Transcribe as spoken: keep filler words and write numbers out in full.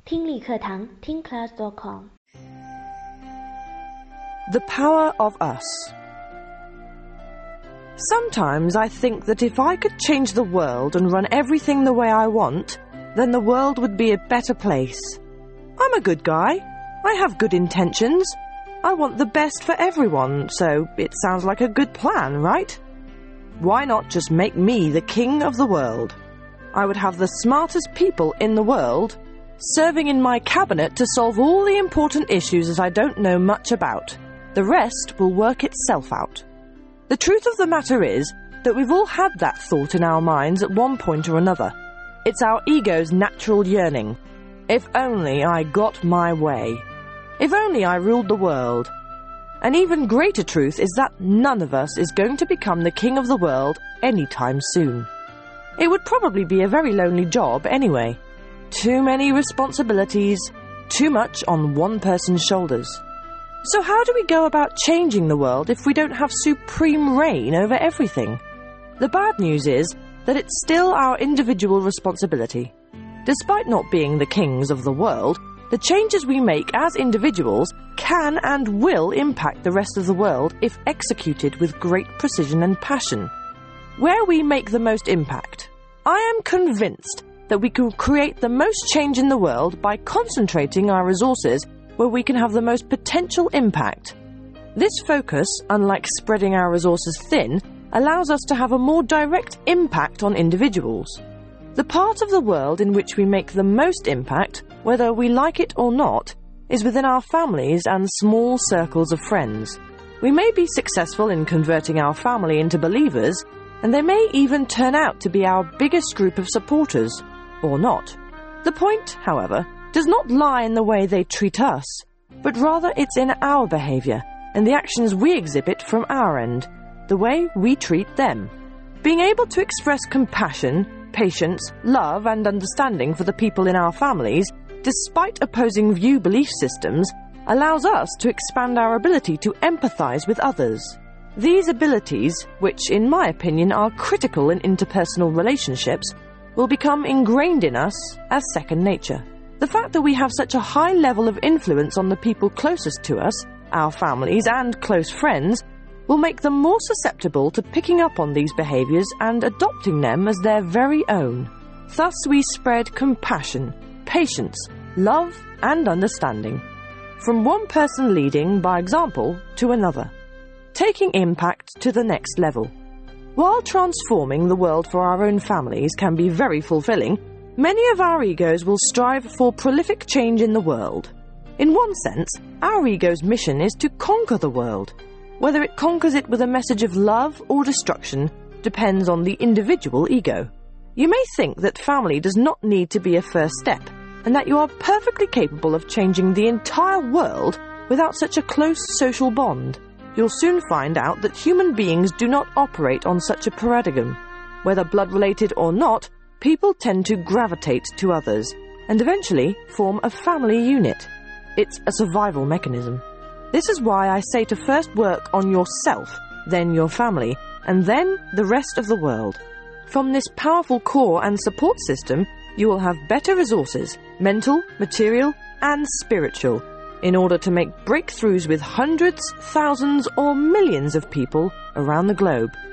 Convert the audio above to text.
听力课堂听 class dot com。 The power of us. Sometimes I think that if I could change the world and run everything the way I want, then the world would be a better place. I'm a good guy. I have good intentions. I want the best for everyone, so it sounds like a good plan, right? Why not just make me the king of the world? I would have the smartest people in the world serving in my cabinet to solve all the important issues that I don't know much about. The rest will work itself out. The truth of the matter is that we've all had that thought in our minds at one point or another. It's our ego's natural yearning. If only I got my way. If only I ruled the world. An even greater truth is that none of us is going to become the king of the world anytime soon. It would probably be a very lonely job anyway. Too many responsibilities, too much on one person's shoulders. So how do we go about changing the world if we don't have supreme reign over everything? The bad news is that it's still our individual responsibility. Despite not being the kings of the world, the changes we make as individuals can and will impact the rest of the world if executed with great precision and passion. Where we make the most impact, I am convinced that we can create the most change in the world by concentrating our resources where we can have the most potential impact. This focus, unlike spreading our resources thin, allows us to have a more direct impact on individuals. The part of the world in which we make the most impact, whether we like it or not, is within our families and small circles of friends. We may be successful in converting our family into believers, and they may even turn out to be our biggest group of supporters, or not. The point, however, does not lie in the way they treat us, but rather it's in our behavior and the actions we exhibit from our end, the way we treat them. Being able to express compassion, patience, love and understanding for the people in our families, despite opposing view belief systems, allows us to expand our ability to empathize with others. These abilities, which in my opinion are critical in interpersonal relationships, will become ingrained in us as second nature. The fact that we have such a high level of influence on the people closest to us, our families and close friends, will make them more susceptible to picking up on these behaviors and adopting them as their very own. Thus we spread compassion, patience, love and understanding, from one person leading by example to another, taking impact to the next level. While transforming the world for our own families can be very fulfilling, many of our egos will strive for prolific change in the world. In one sense, our ego's mission is to conquer the world. Whether it conquers it with a message of love or destruction depends on the individual ego. You may think that family does not need to be a first step, and that you are perfectly capable of changing the entire world without such a close social bond. You'll soon find out that human beings do not operate on such a paradigm. Whether blood-related or not, people tend to gravitate to others, and eventually form a family unit. It's a survival mechanism. This is why I say to first work on yourself, then your family, and then the rest of the world. From this powerful core and support system, you will have better resources, mental, material, and spiritual, in order to make breakthroughs with hundreds, thousands, or millions of people around the globe.